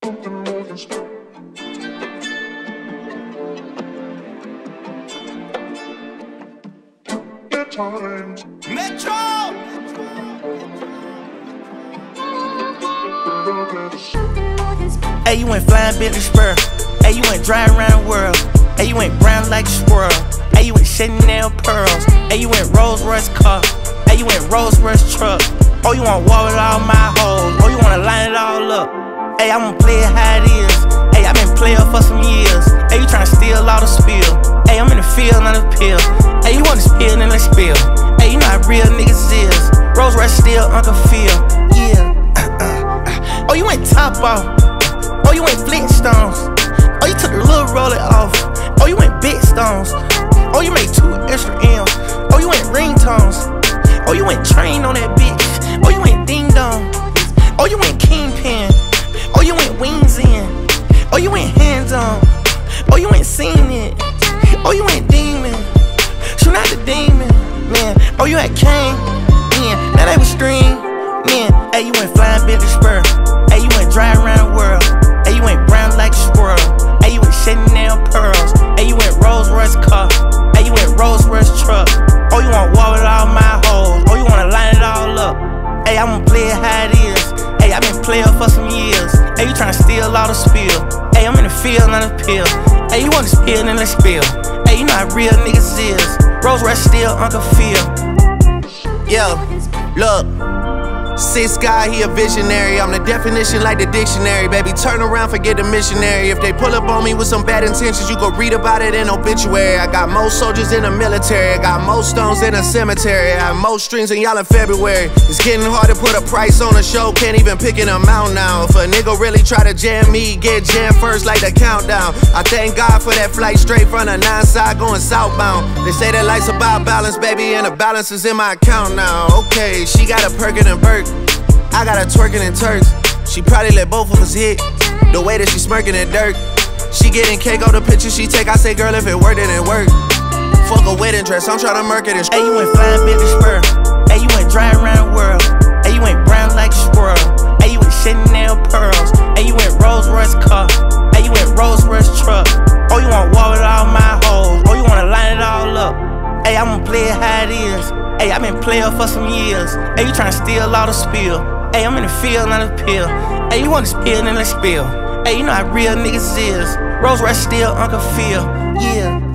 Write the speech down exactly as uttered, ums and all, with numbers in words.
Times. Metro! Hey, you went flying Bentley Spur. Hey, you went driving around the world. Hey, you went brown like a squirrel. Hey, you went Chanel pearls. Hey, you went Rolls Royce car. Hey, you went Rolls Royce truck. Oh, you want war with all my hoes. Oh, you wanna line it all up. Hey, I'ma play it how it is. Hey, I been playing for some years. Hey, you tryna steal all the spill. Hey, I'm in the field, not a pill. Hey, you want to spill, then let's spill. Hey, you know how real niggas is. Rolls Royce still, Uncle Phil. Yeah. Oh, you went top off. Oh, you went Flintstones. Oh, you took the little roller off. Oh, you went big stones. Oh, you made two extra M's. Oh, you went ringtones. Oh, you went train on that bitch. Oh, you went ding dong. Oh, you went kingpin. Oh, you went wings in. Oh, you went hands on. Oh, you went seen it. Oh, you went demon. Shoot out the demon, man. Oh, you had Kane, man. Now they was string, man. Hey, you went flying Bentley Spur. Hey, you went driving around the world. Hey, you went brown like a squirrel. Hey, you went Chanel pearls. Hey, you went Rolls Royce car. Hey, you went Rolls Royce truck. Oh, you want war with all my hoes. Oh, you wanna line it all up. Hey, I'ma play it how it is. Hey, I been playing for some years. Hey, you tryna steal all the spill. Hey, I'm in the field, not a pill. Hey, you wanna spill, then let's spill. Hey, you know how real niggas is. Rolls Royce still, Uncle Phil. Yeah, look. Six guy, he a visionary. I'm the definition like the dictionary. Baby, turn around, forget the missionary. If they pull up on me with some bad intentions, you go read about it in obituary. I got most soldiers in the military. I got most stones in a cemetery. I have most strings in y'all in February. It's getting hard to put a price on a show. Can't even pick an amount now. If a nigga really try to jam me, get jammed first like the countdown. I thank God for that flight straight from the nine side going southbound. They say that life's about balance, baby, and the balance is in my account now. Okay, she got a Perkin and Burke. I got her twerking in Turks. She probably let both of us hit. The way that she smirking in dirt. She getting cake on the picture she take. I say, girl, if it worked, then it worked. Fuck a wedding dress, I'm tryna murk it and Hey, you went flying Bentley Spur. Hey, you went driving around the world. Hey, you went brown like a squirrel. Hey, you went Chanel pearls. Hey, you went Rolls Royce car. Hey, you went Rolls Royce truck. Oh, you want war with all my hoes. Oh, you wanna line it all up. Hey, I'ma play it how it is. Hey, I been playing for some years. Hey, you tryna steal all the spill. Hey, I'm in the field, not a pill. Hey, you wanna spill, then let's spill. Hey, you know how real niggas is. Rolls Royce still, Uncle Phil. Yeah.